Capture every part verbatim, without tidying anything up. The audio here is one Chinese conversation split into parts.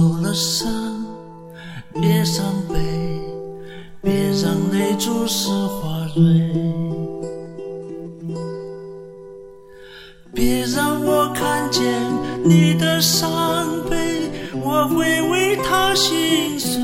了伤，别伤悲，别让泪珠湿花蕊，别让我看见你的伤悲，我会为他心碎。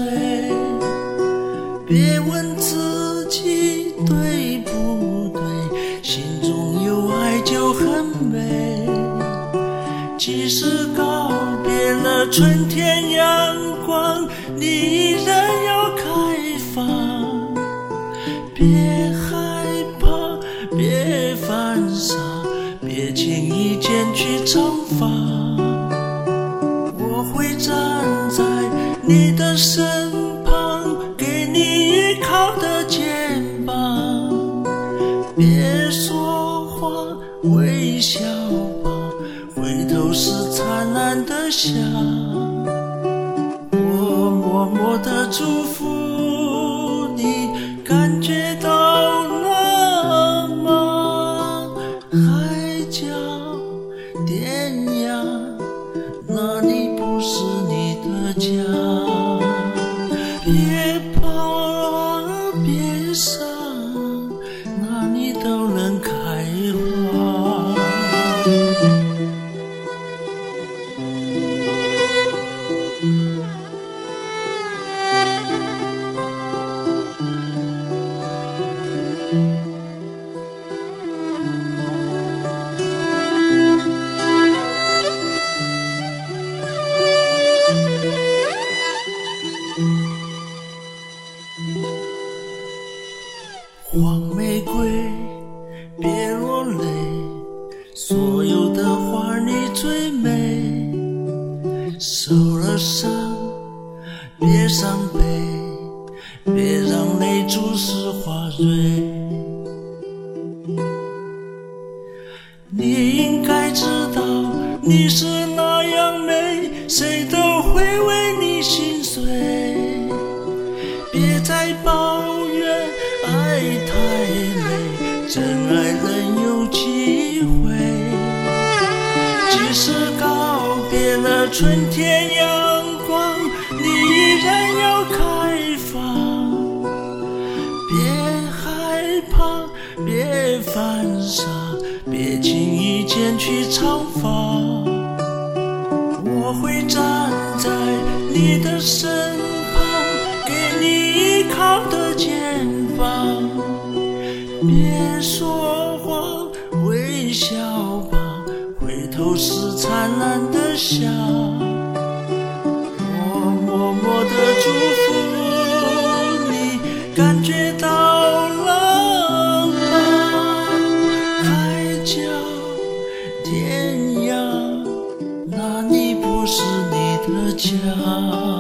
别问自己对不对，心中有爱就很美。即使告别了春天阳光，你依然要开放。别害怕，别犯傻，别轻易剪去长发。我会站在你的身旁，给你依靠的肩膀。别说话，微笑吧，回头是灿烂的笑。我默默地祝福你，感觉到了吗？海角天涯，那里不是你的家。别怕，别伤，哪里都能开花。黄玫瑰，别落泪，所有的花你最美。受了伤，别伤悲，别让泪珠湿花蕊。你应该知道你是那样美，谁都会为你心碎。别再抱怨爱太累，真爱仍有机会。即使告别了春天阳光，你依然要开放。别害怕，别犯傻，别轻易剪去长发。我会站在你的身旁，给你依靠的肩膀。别说谎，微笑吧，回头是灿烂的笑。我默默地祝福你，感觉到了吗？海角天涯，那里不是你的家。